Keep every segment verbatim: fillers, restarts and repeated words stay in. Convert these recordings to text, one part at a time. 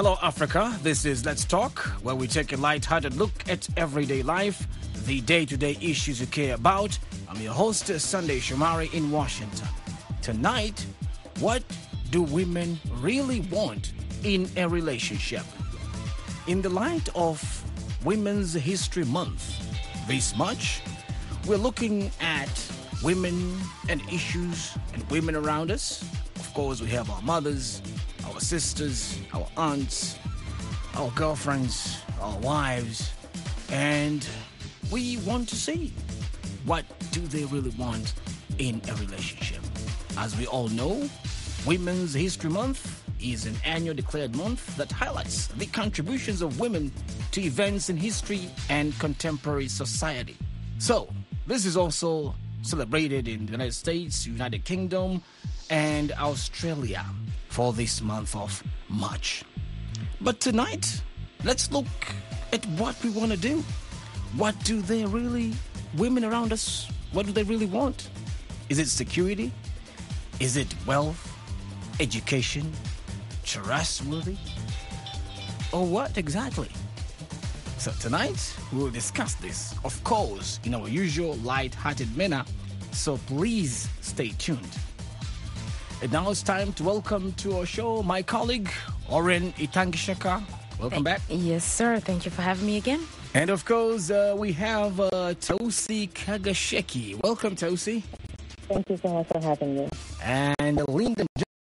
Hello, Africa. This is Let's Talk, where we take a light-hearted look at everyday life, the day-to-day issues you care about. I'm your host, Sunday Shomari in Washington. Tonight, what do women really want in a relationship? In the light of Women's History Month this March, we're looking at women and issues and women around us. Of course, we have our mothers, our sisters, our aunts, our girlfriends, our wives, and we want to see what do they really want in a relationship. As we all know, Women's History Month is an annual declared month that highlights the contributions of women to events in history and contemporary society. So, this is also celebrated in the United States, United Kingdom, and Australia for this month of March. But tonight, let's look at what we want to do. What do they really, women around us, what do they really want? Is it security? Is it wealth, education, trustworthy? Or what exactly? So tonight, we'll discuss this, of course, in our usual light-hearted manner, so please stay tuned. And now it's time to welcome to our show my colleague, Oren Itangishaka. Welcome back. Yes, sir. Thank you for having me again. And of course, uh, we have uh, Tosi Kagasheki. Welcome, Tosi. Thank you so much for having me. And Lyndon.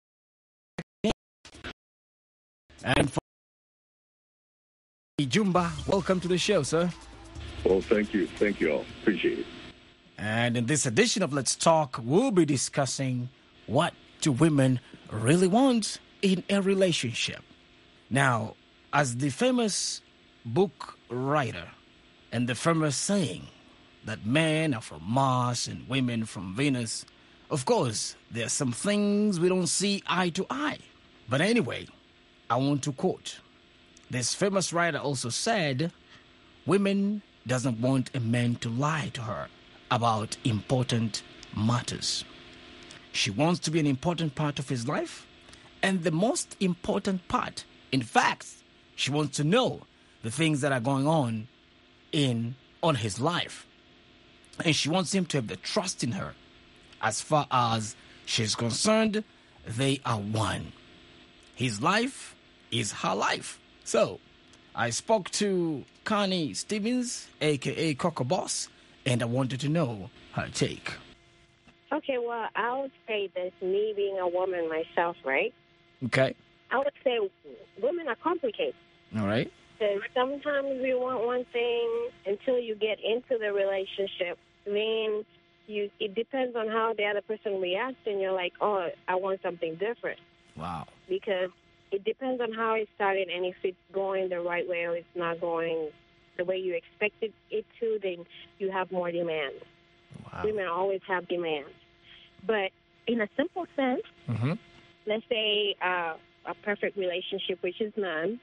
And for Jumba, welcome to the show, sir. Well, thank you. Thank you all. Appreciate it. And in this edition of Let's Talk, we'll be discussing what do women really want in a relationship. Now, as the famous book writer and the famous saying that men are from Mars and women from Venus, of course, there are some things we don't see eye to eye. But anyway, I want to quote. This famous writer also said, women doesn't want a man to lie to her about important matters. She wants to be an important part of his life, and the most important part, in fact, she wants to know the things that are going on in on his life. And she wants him to have the trust in her. As far as she's concerned, they are one. His life is her life. So, I spoke to Connie Stevens, a k a. Coco Boss, and I wanted to know her take. Okay, well, I would say this, me being a woman myself, right? Okay. I would say women are complicated. All right. Because sometimes we want one thing until you get into the relationship. Then you, it depends on how the other person reacts, and you're like, oh, I want something different. Wow. Because it depends on how it started, and if it's going the right way or it's not going the way you expected it to, then you have more demands. Wow. Women always have demands. But in a simple sense, Mm-hmm. let's say uh, a perfect relationship, which is none,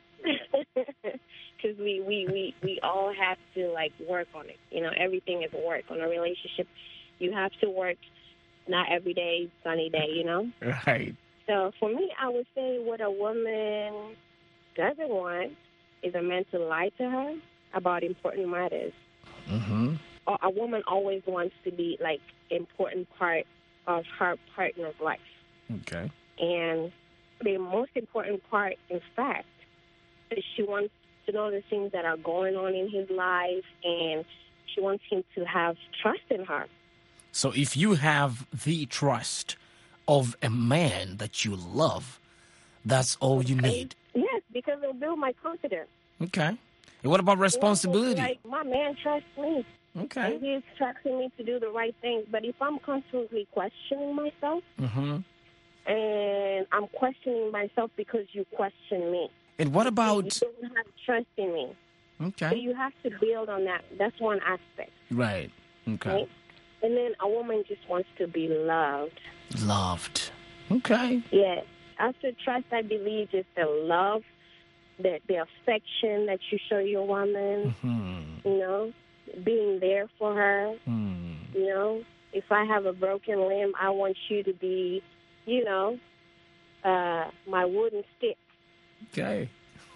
because we, we, we, we all have to, like, work on it. You know, everything is work. On a relationship, you have to work, not every day, sunny day, you know? Right. So for me, I would say what a woman doesn't want is a man to lie to her about important matters. Mm-hmm. Or a woman always wants to be, like, important part of her partner's life. Okay. And the most important part, in fact, is she wants to know the things that are going on in his life, and she wants him to have trust in her. So if you have the trust of a man that you love, that's all you need. Yes, because it'll build my confidence. Okay. And what about responsibility? Like, my man trusts me. Okay. And he's trusting me to do the right thing. But if I'm constantly questioning myself, Mm-hmm. and I'm questioning myself because you question me, And what about... you don't have trust in me. So Okay. you have to build on that. That's one aspect. Right. Okay. Right? And then a woman just wants to be loved. Loved. Okay. Yes. After trust, I believe, is the love, the, the affection that you show your woman, Mm-hmm. you know, being there for her. Mm. You know, if I have a broken limb, I want you to be, you know, uh, my wooden stick. Okay.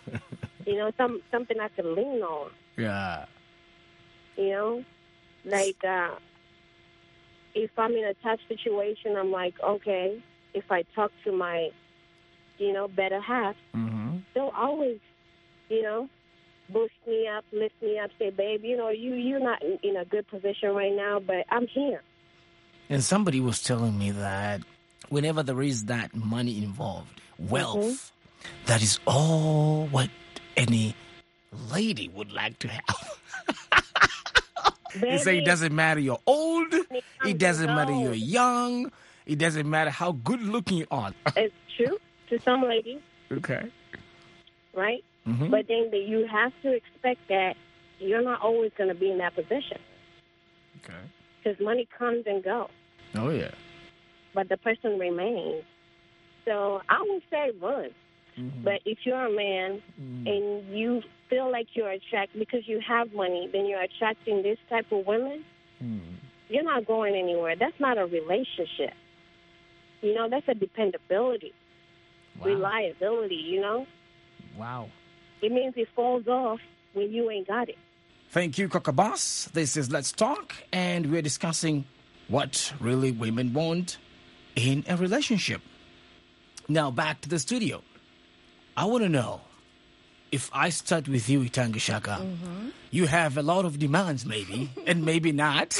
You know, some something I can lean on. Yeah. You know, like uh, if I'm in a tough situation, I'm like, okay, if I talk to my, you know, better half, Mm-hmm. they'll always, you know, boost me up, lift me up, say, babe, you know, you, you're not in, in a good position right now, but I'm here. And somebody was telling me that whenever there is that money involved, wealth, mm-hmm. that is all what any lady would like to have. They say it doesn't matter you're old, it doesn't matter you're young, it doesn't matter how good looking you are. It's true to some ladies. Okay. Right? Mm-hmm. But then you have to expect that you're not always going to be in that position. Okay. Because money comes and goes. Oh, yeah. But the person remains. So I would say run. Mm-hmm. But if you're a man mm-hmm. and you feel like you're attracted, because you have money, then you're attracting this type of women, mm-hmm. you're not going anywhere. That's not a relationship. You know, that's a dependability, wow. reliability, you know? Wow. It means it falls off when you ain't got it. Thank you, Coca Boss. This is Let's Talk, and we're discussing what really women want in a relationship. Now, back to the studio. I want to know, if I start with you, Itanga Shaka, mm-hmm. you have a lot of demands maybe, and maybe not.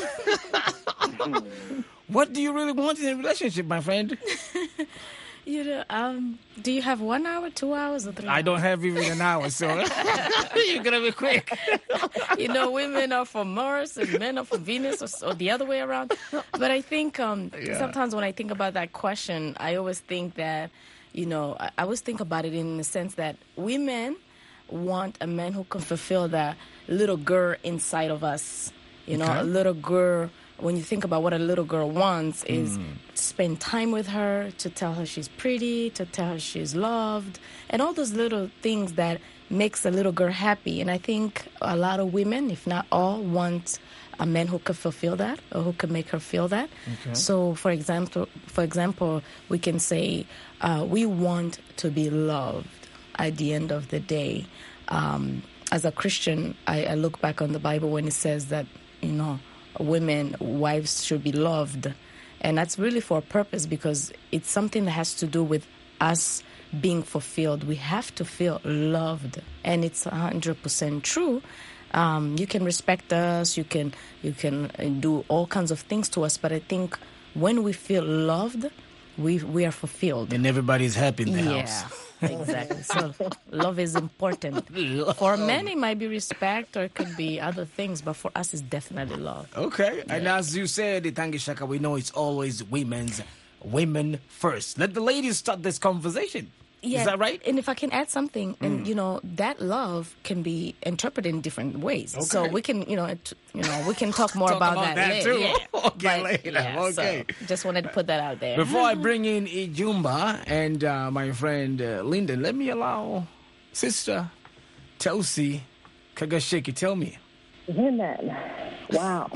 What do you really want in a relationship, my friend? You know, um, do you have one hour, two hours, or three hours? I don't have even an hour, so you're going to be quick. You know, women are from Mars and men are from Venus, or, or the other way around. But I think um, yeah. sometimes when I think about that question, I always think that, you know, I always think about it in the sense that women want a man who can fulfill that little girl inside of us. You know, okay. a little girl. When you think about what a little girl wants is mm. to spend time with her, to tell her she's pretty, to tell her she's loved, and all those little things that makes a little girl happy. And I think a lot of women, if not all, want a man who can fulfill that or who can make her feel that. Okay. So, for example, for example, we can say uh, we want to be loved at the end of the day. Um, as a Christian, I, I look back on the Bible when it says that, you know, women, wives should be loved. And that's really for a purpose, because it's something that has to do with us being fulfilled. We have to feel loved. And it's one hundred percent true. Um, you can respect us, you can you can do all kinds of things to us, but I think when we feel loved, we we are fulfilled. And everybody's happy in the yeah. house. Exactly. So love is important. Love. For many, it might be respect or it could be other things, but for us, it's definitely love. Okay. Yeah. And as you said, Itanga Shaka, we know it's always women's women first. Let the ladies start this conversation. Yeah, is that right? And if I can add something, mm. and you know, that love can be interpreted in different ways. Okay. So we can, you know, t- you know, we can talk more talk about, about that, that later. too. Yeah. Okay, but, later. Yeah, okay. So just wanted to put that out there. Before I bring in Ijumba and uh, my friend uh, Lyndon, let me allow Sister Chelsea Kagashiki. Tell me. Women, wow.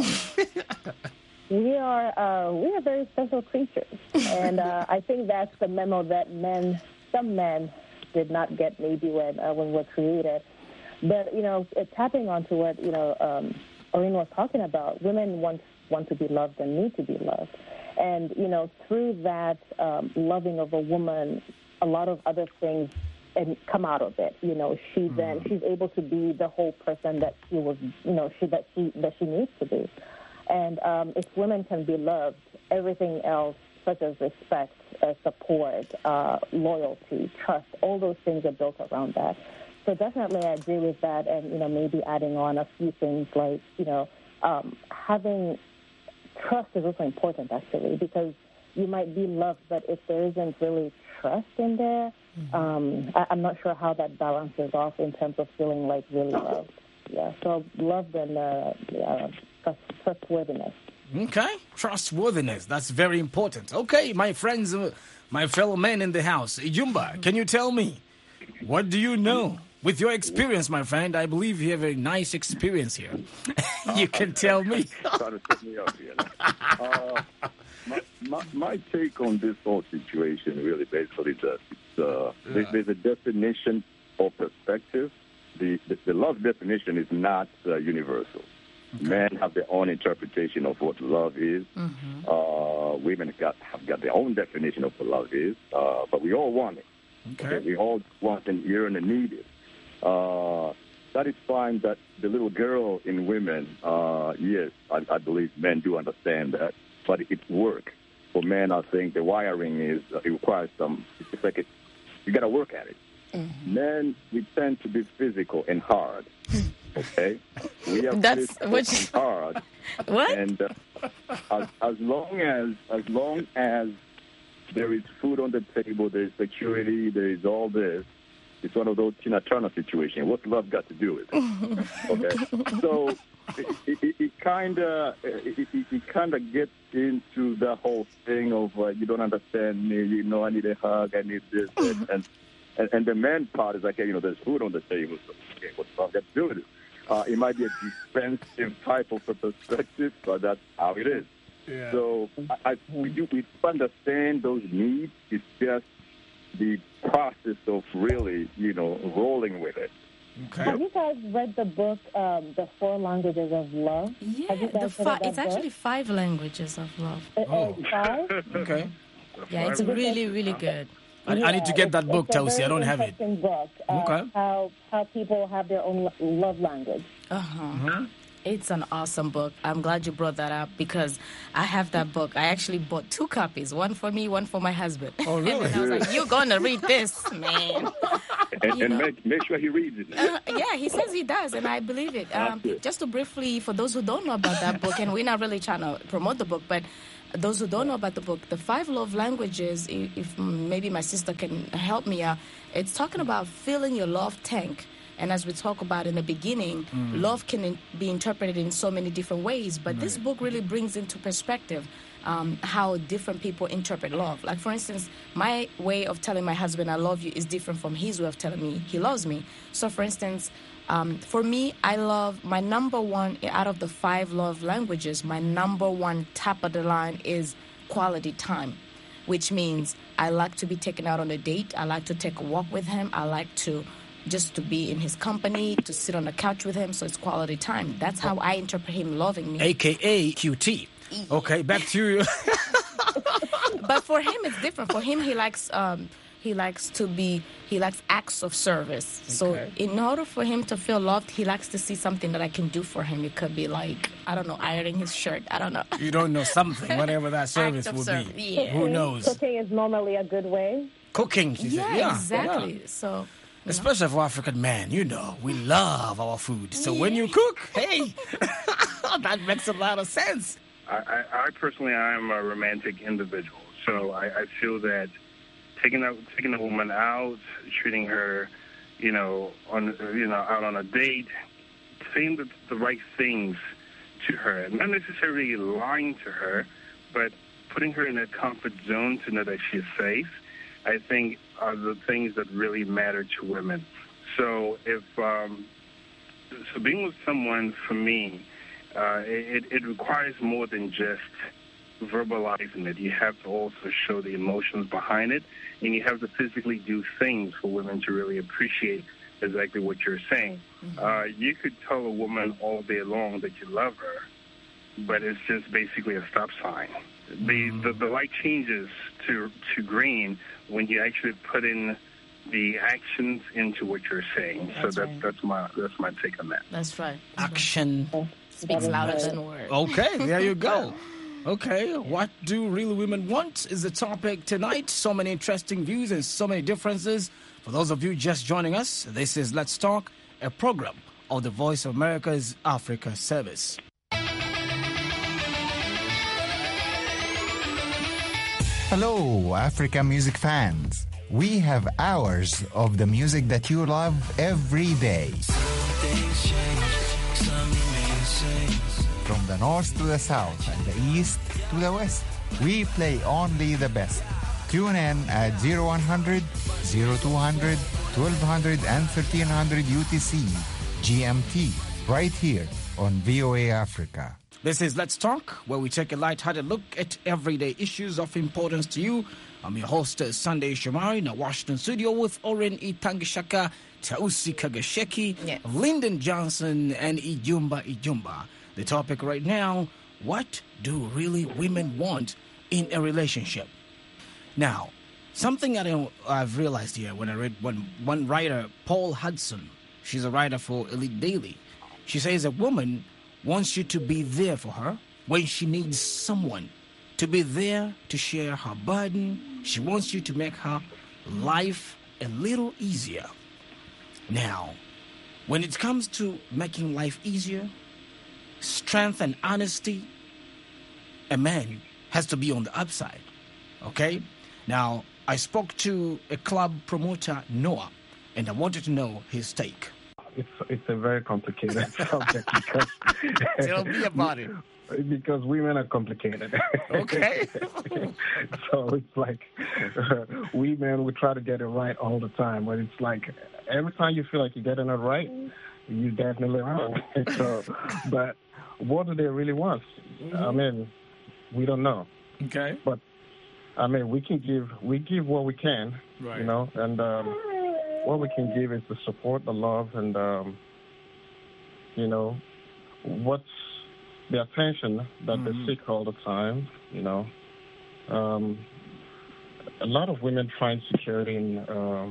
We are uh, we are very special creatures, and uh, I think that's the memo that men, some men, did not get maybe when uh, when we're created. But you know, uh, tapping onto what you know, um, Oreen was talking about, women want want to be loved and need to be loved, and you know, through that um, loving of a woman, a lot of other things and come out of it. You know, she mm. then she's able to be the whole person that she was, you know, she that she that she needs to be. And um, if women can be loved, everything else, such as respect, uh, support, uh, loyalty, trust, all those things are built around that. So definitely I agree with that, and, you know, maybe adding on a few things like, you know, um, having trust is also important, actually, because you might be loved, but if there isn't really trust in there, mm-hmm. um, I- I'm not sure how that balances off in terms of feeling like really loved. Yeah, so love and uh, uh, trustworthiness. Okay, trustworthiness. That's very important. Okay, my friends, uh, my fellow men in the house. Ijumba, can you tell me, what do you know? With your experience, my friend, I believe you have a nice experience here. You can tell me. Trying to set me up here. Uh, my, my, my take on this whole situation really basically that it's, uh, yeah. there's a definition or perspective, the, the, the love definition is not uh, universal. Okay. Men have their own interpretation of what love is. Mm-hmm. Uh, women got, have got their own definition of what love is, uh, but we all want it. Okay. Okay? We all want and yearn and need it. Uh, satisfying that the little girl in women, uh, yes, I, I believe men do understand that, but it's work. For men, I think the wiring is, uh, it requires some, it's like it, you got to work at it. Mm-hmm. Men, we tend to be physical and hard. Okay, we are That's which and hard. What? And uh, as, as long as as long as there is food on the table, there is security, there is all this. It's one of those Tina Turner situations. What's love got to do with it? Okay, so it, it, it kind of it, it, it kind of gets into the whole thing of uh, you don't understand me. You know, I need a hug. I need this, this and. And, and the man part is like, hey, you know, there's food on the table. So, okay, what's love got to do with it? Uh, it might be a defensive type of a perspective, but that's how it is. Yeah. So I, I, we, do, we understand those needs. It's just the process of really, you know, rolling with it. Okay. Have you guys read the book, um, The Four Languages of Love? Yeah, Have you guys the fi- read that it's book? actually five languages of love. Uh, oh. Five? Okay. Yeah, it's really, really good. I, yeah, I need to get that book, Tausi. I don't have it. Book, uh, okay. How how people have their own lo- love language. Uh huh. Mm-hmm. It's an awesome book. I'm glad you brought that up because I have that book. I actually bought two copies, one for me, one for my husband. Oh, really? And I was like, "You're gonna read this, man." And, and make, make sure he reads it. Uh, yeah, he says he does, and I believe it. Um, just to briefly, for those who don't know about that book, and we're not really trying to promote the book, but those who don't know about the book, the five love languages, if, if maybe my sister can help me out, it's talking about filling your love tank. And as we talked about in the beginning, mm. love can in, be interpreted in so many different ways. But right. this book really brings into perspective um, how different people interpret love. Like, for instance, my way of telling my husband I love you is different from his way of telling me he loves me. So, for instance, um, for me, I love my number one out of the five love languages, my number one top of the line is quality time, which means I like to be taken out on a date. I like to take a walk with him. I like to just to be in his company, to sit on the couch with him. So it's quality time. That's how I interpret him loving me. A K A Q T. Okay, back to you. But for him, it's different. For him, he likes um, he likes to be, he likes acts of service. Okay. So in order for him to feel loved, he likes to see something that I can do for him. It could be like, I don't know, ironing his shirt. I don't know. You don't know something, whatever that service would service. be. Yeah. Who knows? Cooking is normally a good way. Cooking, she yeah, said. Yeah, exactly. Yeah. So... Especially for African men, you know, we love our food. So when you cook, hey, that makes a lot of sense. I, I, I personally, I am a romantic individual. So I, I feel that taking a, taking a woman out, treating her, you know, on you know, out on a date, saying the, the right things to her, not necessarily lying to her, but putting her in a comfort zone to know that she's safe, I think are the things that really matter to women. So if um, so, being with someone for me, uh, it, it requires more than just verbalizing it. You have to also show the emotions behind it, and you have to physically do things for women to really appreciate exactly what you're saying. Mm-hmm. Uh, you could tell a woman all day long that you love her, but it's just basically a stop sign. The, the the light changes to to green when you actually put in the actions into what you're saying. That's so that right. that's my that's my take on that. That's right. That's Action right. speaks louder than words. Okay, there you go. Okay, what do real women want is the topic tonight. So many interesting views and so many differences. For those of you just joining us, this is Let's Talk, a program of the Voice of America's Africa Service. Hello, Africa music fans. We have hours of the music that you love every day. From the north to the south and the east to the west, we play only the best. Tune in at zero one hundred, zero two hundred, twelve hundred, and thirteen hundred U T C G M T right here on V O A Africa. This is Let's Talk, where we take a light-hearted look at everyday issues of importance to you. I'm your host, uh, Sunday Shomari, in the Washington studio with Oren Itangishaka, Tausi Kagasheki, Yes. Lyndon Johnson, and Ijumba Ijumba. The topic right now, what do really women want in a relationship? Now, something I don't, I've realized here when I read one, one writer, Paul Hudson, she's a writer for Elite Daily. She says a woman wants you to be there for her when she needs someone, to be there to share her burden. She wants you to make her life a little easier. Now, when it comes to making life easier, strength and honesty, a man has to be on the upside, okay? Now, I spoke to a club promoter, Noah, and I wanted to know his take. It's it's a very complicated subject because Tell me about it. Because women are complicated. Okay. So it's like uh, we men we try to get it right all the time, but it's like every time you feel like you're getting it right, you definitely wrong. So, but what do they really want? I mean, we don't know. Okay. But I mean, we can give we give what we can, Right. you know, and. Um, What we can give is the support, the love, and, um, you know, what's the attention that Mhm. they seek all the time, you know. Um, a lot of women find security in, uh,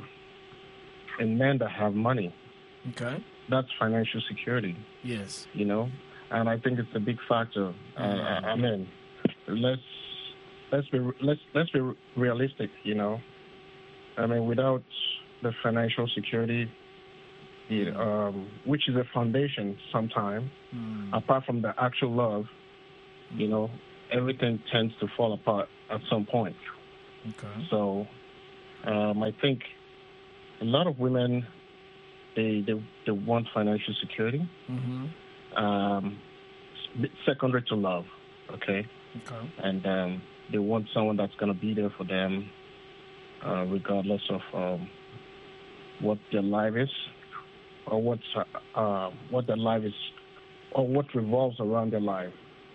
in men that have money. Okay. That's financial security, Yes. you know, and I think it's a big factor. Uh, I I mean, let's let's be let's let's be realistic, you know. I mean, without the financial security, the, um, which is a foundation sometimes, Mm. apart from the actual love, you know, everything tends to fall apart at some point. Okay. So um, I think a lot of women, they, they, they want financial security, Mm-hmm. um, secondary to love, okay? Okay. And um, they want someone that's going to be there for them uh, regardless of um, what their life is, or what's uh, uh, what their life is, or what revolves around their life,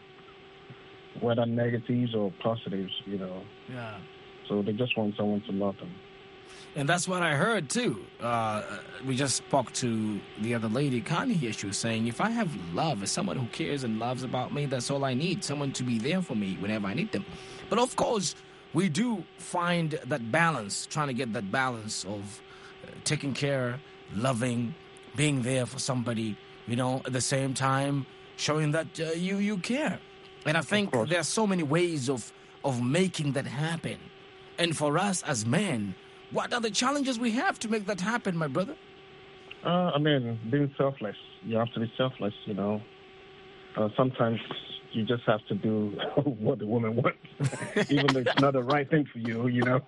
whether negatives or positives, you know. Yeah. So they just want someone to love them. And that's what I heard, too. Uh, we just spoke to the other lady, Connie, here. She was saying, if I have love, as someone who cares and loves about me, that's all I need, someone to be there for me whenever I need them. But, of course, we do find that balance, trying to get that balance of uh, taking care, loving, being there for somebody, you know, at the same time, showing that uh, you, you care. And I think there are so many ways of, of making that happen. And for us as men, what are the challenges we have to make that happen, my brother? Uh, I mean, being selfless. You have to be selfless, you know. Uh, sometimes you just have to do what the woman wants, even though it's not the right thing for you, you know.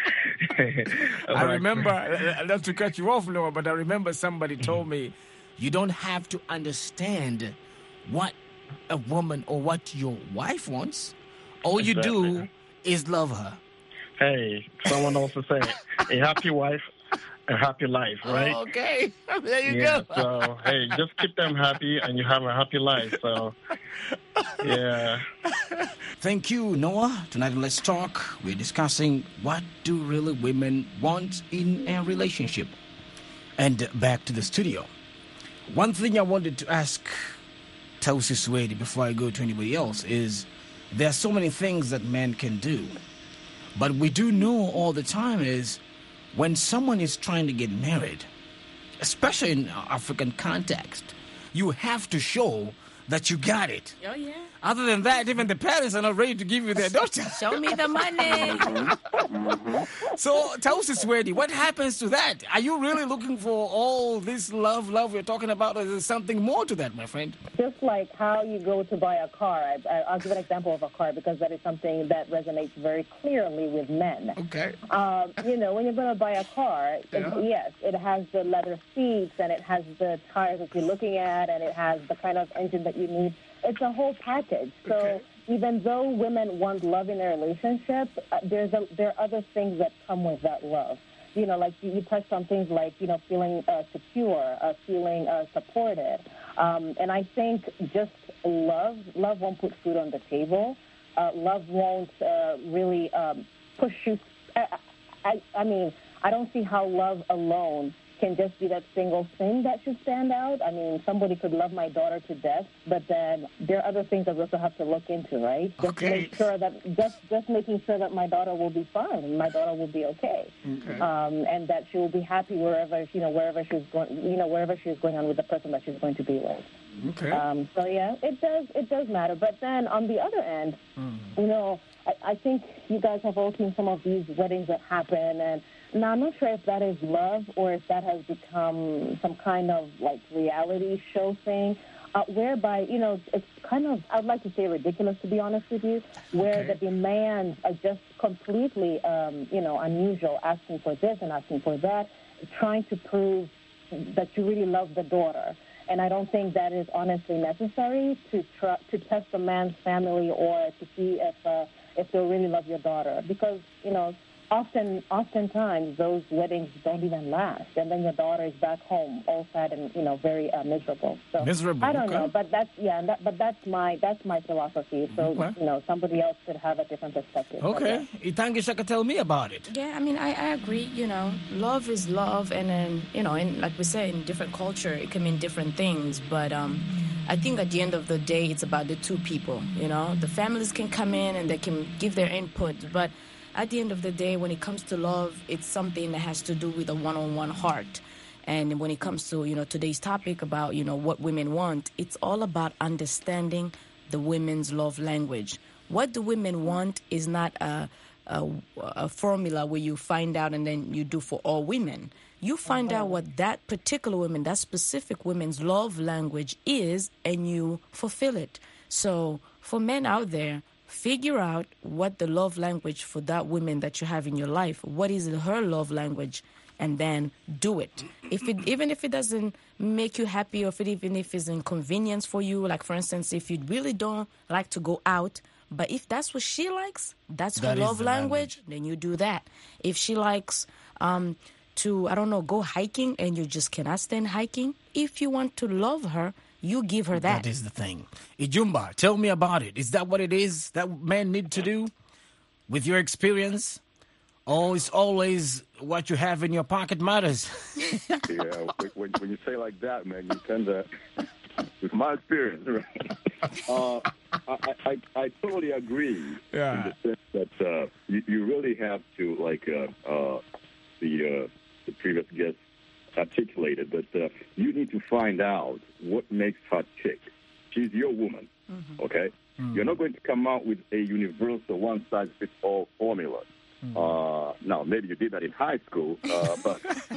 I remember, uh, not to cut you off, Noah, but I remember somebody told me, you don't have to understand what a woman or what your wife wants. All you Exactly. do is love her. Hey, someone also say, a happy wife, a happy life, right? Okay, there you yeah, go. So, hey, just keep them happy and you have a happy life. So, yeah. Thank you, Noah. Tonight on Let's Talk, we're discussing what do really women want in a relationship. And back to the studio. One thing I wanted to ask Tausi Swedi before I go to anybody else is there are so many things that men can do. But we do know all the time is when someone is trying to get married, especially in African context, you have to show that you got it. Oh, yeah. Other than that, even the parents are not ready to give you their daughter. Show me the money. So, Tausi Swedi, what happens to that? Are you really looking for all this love, love we're talking about, or is there something more to that, my friend? Just like how you go to buy a car. I, I, I'll give an example of a car because that is something that resonates very clearly with men. Okay. Um, you know, when you're going to buy a car, Yeah. it, yes, it has the leather seats and it has the tires that you're looking at and it has the kind of engine that you need. It's a whole package. So Okay. even though women want love in their relationship, uh, there's a, there are other things that come with that love. You know, like you, you touched on things like, you know, feeling uh, secure, uh, feeling uh, supported. Um, and I think just love, love won't put food on the table. Uh, love won't uh, really um, push you. I, I, I mean, I don't see how love alone can just be that single thing that should stand out. I mean, somebody could love my daughter to death, but then there are other things that we also have to look into, right? Just Okay. make sure that just just making sure that my daughter will be fine and my daughter will be okay, Okay. um, and that she will be happy wherever you know wherever she's going, you know wherever she's going on with the person that she's going to be with. Okay. Um, so yeah, it does it does matter. But then on the other end, you know, I, I think you guys have all seen some of these weddings that happen, and now I'm not sure if that is love or if that has become some kind of like reality show thing, uh, whereby you know it's kind of I'd like to say ridiculous to be honest with you, where Okay. the demands are just completely um, you know unusual, asking for this and asking for that, trying to prove that you really love the daughter. And I don't think that is honestly necessary to try, to test a man's family or to see if uh, if they'll really love your daughter. Because, you know, often, oftentimes those weddings don't even last. And then your daughter is back home all sad and, you know, very uh, miserable. So Miserable, I don't okay. know. But that's, yeah, that, but that's my that's my philosophy. So, Okay. you know, somebody else could have a different perspective. But, Okay. yeah. Itangi Shaka, tell me about it. Yeah, I mean, I, I agree. You know, love is love, and then you know, in like we say, in different culture, it can mean different things. But um, I think at the end of the day, it's about the two people. You know, the families can come in and they can give their input, but at the end of the day, when it comes to love, it's something that has to do with a one-on-one heart. And when it comes to you know today's topic about you know what women want, it's all about understanding the women's love language. What the women want is not a A, a formula where you find out and then you do for all women. You find out what that particular woman, that specific woman's love language is, and you fulfill it. So for men out there, figure out what the love language for that woman that you have in your life, what is her love language, and then do it. If it even if it doesn't make you happy, or if it, even if it's inconvenience for you, like for instance, if you really don't like to go out, but if that's what she likes, that's her That is love the language, language. then you do that. If she likes um, to, I don't know, go hiking and you just cannot stand hiking, if you want to love her, you give her that. That is the thing. Ijumba, tell me about it. Is that what it is that men need to do with your experience? Or is always what you have in your pocket matters? Yeah, when, when you say like that, man, you tend to, with my experience, right? Uh, I, I, I totally agree Yeah. in the sense that uh, you, you really have to, like uh, uh, the, uh, the previous guest articulated, that uh, you need to find out what makes her tick. She's your woman, okay? You're not going to come out with a universal one-size-fits-all formula. Uh, now, maybe you did that in high school, uh, but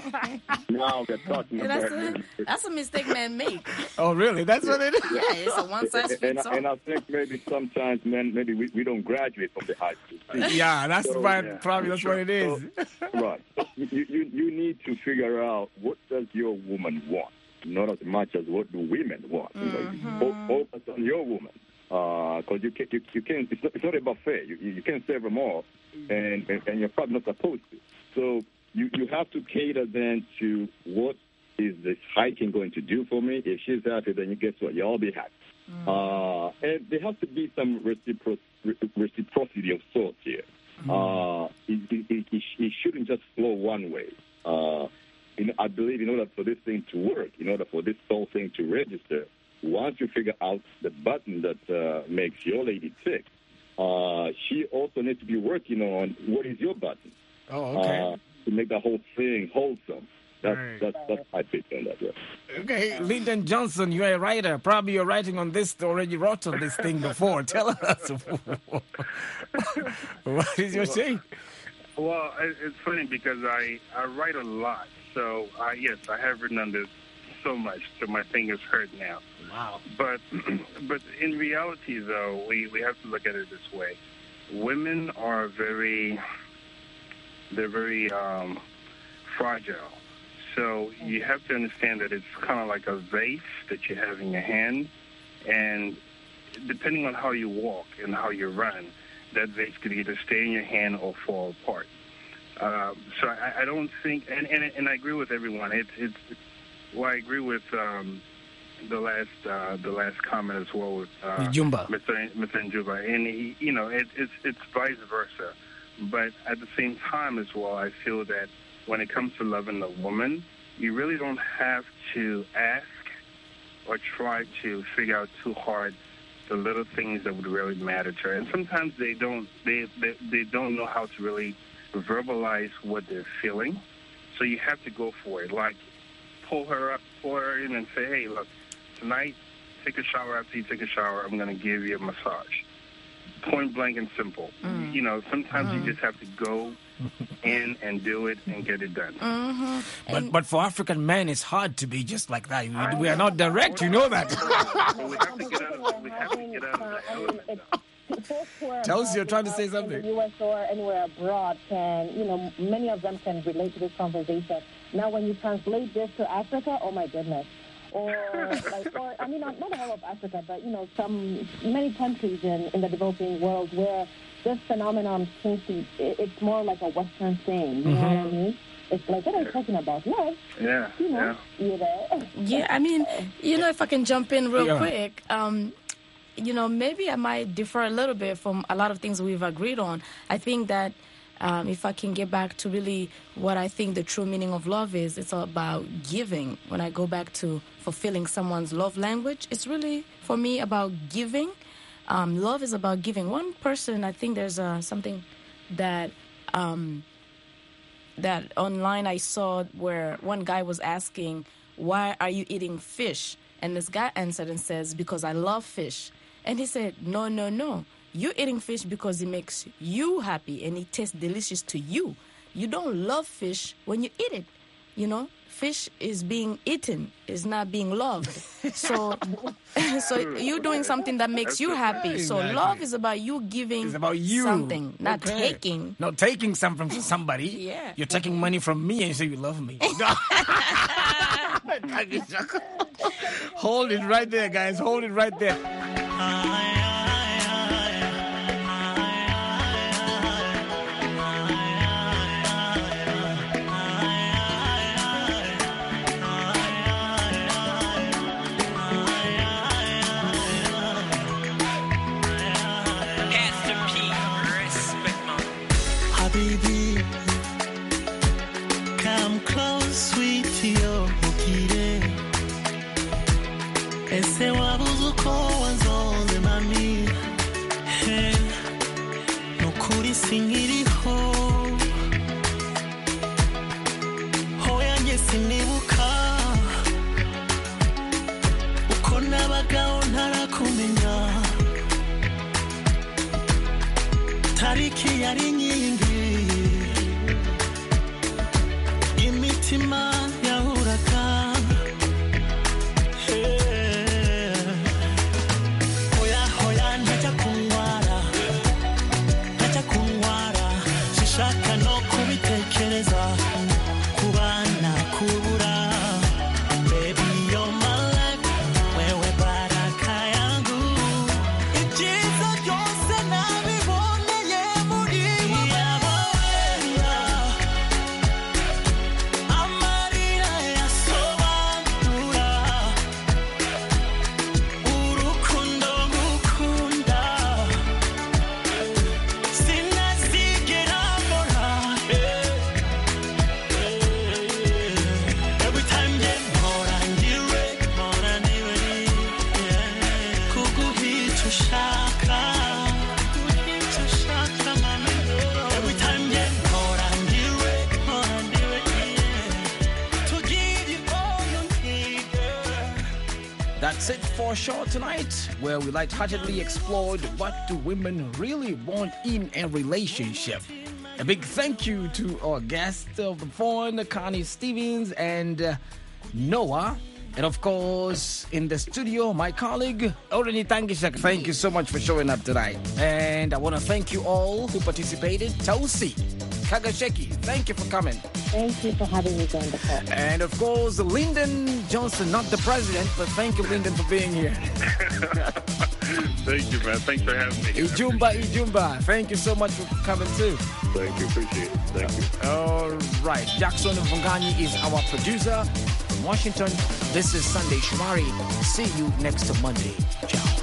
now we're talking And about... that's, a, that's a mistake men make. Oh, really? That's what it is? Yeah, it's a one size and, fits all. and I think maybe sometimes, men, maybe we, we don't graduate from the high school. Yeah, that's So, why, yeah, probably that's what it is. So, right. You, you, you need to figure out what does your woman want, not as much as what do women want. You know, you fo- focus on your woman. Because uh, you, can, you, you can't, it's not, it's not a buffet. You, you can't serve them all, and, and, and you're probably not supposed to. So you, you have to cater then to what is this hiking going to do for me. If she's happy, then you guess what? You'll all be happy. Mm. Uh, and there has to be some recipro- reciprocity of sorts here. Mm. Uh, it, it, it, it shouldn't just flow one way. Uh, you know, I believe in order for this thing to work, in order for this whole thing to register, once you figure out the button that uh, makes your lady tick, uh, she also needs to be working on what is your button. Oh, okay. Uh, to make the whole thing wholesome. That's, Right. that's, that's my take on that. Yeah. Okay, Lyndon Johnson, you're a writer. Probably you're writing on this, already wrote on this thing before. Tell us. What is your take? Well, it- it's funny because I, I write a lot. So, uh, yes, I have written on this so much, so my fingers hurt now. Wow. But but in reality, though, we, we have to look at it this way. Women are very, they're very um, fragile. So you have to understand that it's kind of like a vase that you have in your hand. And depending on how you walk and how you run, that vase could either stay in your hand or fall apart. Uh, so I, I don't think, and, and, and I agree with everyone. It's, it's, well, I agree with um, the last uh, the last comment as well with uh, Jumba. Mister Mister Njuba, and he, you know, it, it's it's vice versa. But at the same time as well, I feel that when it comes to loving a woman, you really don't have to ask or try to figure out too hard the little things that would really matter to her. And sometimes they don't they, they, they don't know how to really verbalize what they're feeling. So you have to go for it. Like, pull her up, pull her in and say, hey, look, tonight, take a shower. After you take a shower, I'm going to give you a massage. Point blank and simple. Mm. You know, sometimes mm. you just have to go in and do it and get it done. Mm-hmm. But but for African men, it's hard to be just like that. We, we are not direct, you know that. We have to get out of, we have to get out of the element. Chelsea, you're trying to say something. In the U S or anywhere abroad can, you know, many of them can relate to this conversation. Now, when you translate this to Africa, oh my goodness. Or, like, or I mean, not, not all of Africa, but, you know, some, many countries in, in the developing world where this phenomenon seems to, it, it's more like a Western thing, you mm-hmm. know what I mean? It's like, what are you talking about? Love. Yeah, you know, yeah. You know? Yeah, I mean, you know, if I can jump in real yeah. quick, um, you know, maybe I might differ a little bit from a lot of things we've agreed on. I think that Um, if I can get back to really what I think the true meaning of love is, it's all about giving. When I go back to fulfilling someone's love language, it's really, for me, about giving. Um, love is about giving. One person, I think there's uh, something that um, that online I saw where one guy was asking, why are you eating fish? And this guy answered and says, because I love fish. And he said, no, no, no. You're eating fish because it makes you happy and it tastes delicious to you. You don't love fish when you eat it. You know, fish is being eaten, is not being loved. So, so you're doing something that makes you happy. So Exactly. love is about you giving It's about you. something, not Okay. taking. Not taking something from somebody. Yeah. You're taking money from me and you say you love me. Hold it right there, guys. Hold it right there. Habibi, come close, sweetie, oh, ukire. Ese wabuzuko wanzonze mami. Hey, nukuri sinkiriho. Hoya nge sinibuka. Uko nabagaho ntarakumenya. Tariki yari nyingi. Imitima yahuraga. Hey. Hoya hoya ntajya kunwara. Ntajya kunwara. Sishaka no kubitekereza. Kubana kubura. Baby you're my life. Wewe baraka yangu. Ibyiza byose nabiboneye muri wowe. Amarira yasobanura urukundo ngukunda. Sinazigera mbona. Every time nge mpora ndiwe, mpora ndiwe, yeah. Kuguhica ushaka, kuguhica ushaka, mami. Every time nge mpora ndiwe, mpora ndiwe, yeah. To give you all you need, girl. That's it for sure tonight, where we lightheartedly explored what do women really want in a relationship. A big thank you to our guests of the phone, Connie Stevens and uh, Noah. And of course, in the studio, my colleague, Orani Tangishak. Thank you so much for showing up tonight. And I want to thank you all who participated. Chelsea, Kagasheki, thank you for coming. Thank you for having me join the call. And of course, Lyndon Johnson, not the president, but thank you, Lyndon, for being here. Thank you, man. Thanks for having me. Ijumba, Ijumba. Thank you so much for coming too. Thank you. Appreciate it. Thank you. All right. Jackson Mvunganyi is our producer from Washington. This is Sunday Shomari. See you next Monday. Ciao.